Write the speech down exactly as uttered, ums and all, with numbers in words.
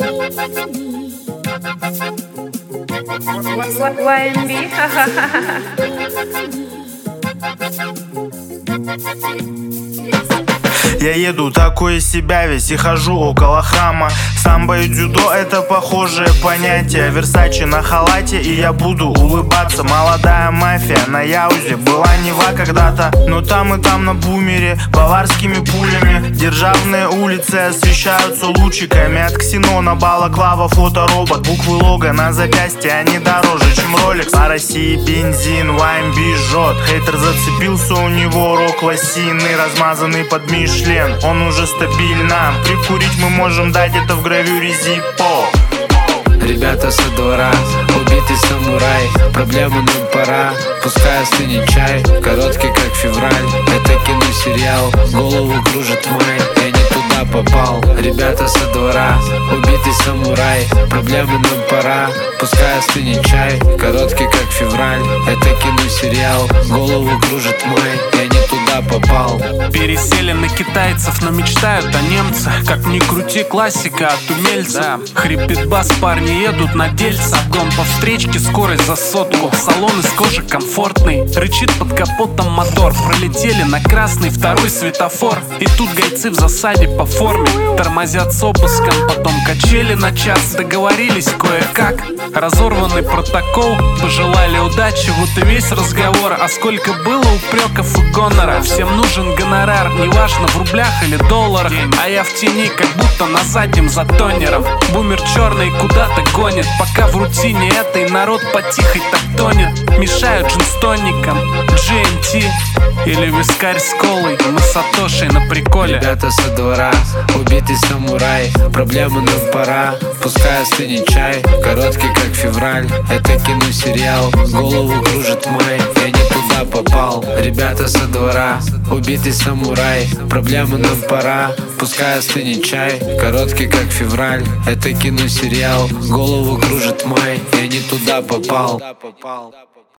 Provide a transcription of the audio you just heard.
вай эм би. Я еду такой из себя весь и хожу около храма. Самбо и дзюдо — это похожие понятия. Версачи на халате, и я буду улыбаться. Молодая мафия на Яузе. Была Нева когда-то, но там и там на бумере баварскими пулями. Державные улицы освещаются лучиками. От ксенона балаклава фоторобот. Буквы лого на запястье, они дороже, чем роликс. По России бензин, вай эм би жжет. Хейтер зацепился, у него рок лосиный, размазанный под Мишлен. Он уже стабильно. Прикурить мы можем дать это в гравюре Зиппо. Ребята со двора, убитый самурай. Проблемы нам пора, пускай остынет чай. Короткий как февраль, это киносериал. Голову кружит май, я не туда попал. Ребята со двора, убитый самурай. Проблемы нам пора, пускай остынет чай. Короткий как февраль, это киносериал. Голову кружит май, я не туда попал. Пересели на китайцев, но мечтают о немцах. Как ни крути, классика от умельцев. Да. Хрипит бас, парни едут на дельца. Обгон по встречке, скорость за сотку. Салон из кожи комфортный, рычит под капотом мотор. Пролетели на красный второй светофор. И тут гайцы в засаде по форме. Тормозят с обыском, потом качели на час. Договорились кое-как, разорванный протокол. Пожелали удачи, вот и весь разговор. А сколько было упреков и гонора. Всем нужен гонорар, неважно в рублях или долларах. А я в тени, как будто на заднем за тонером. Бумер черный куда-то гонит, пока в рутине этой народ потихой так тонет. Мешают джинстоникам джи эм ти или вискарь с колой. Мы с Сатошей на приколе. Ребята со двора, убитый самурай. Проблемы нам пора, пускай остынет чай. Короткий как февраль, это киносериал. Голову кружит май, я не туда попал. Ребята со двора, убитый самурай. Проблемы нам пора, пускай остынет чай. Короткий как февраль, это киносериал. Голову кружит май, я не туда попал.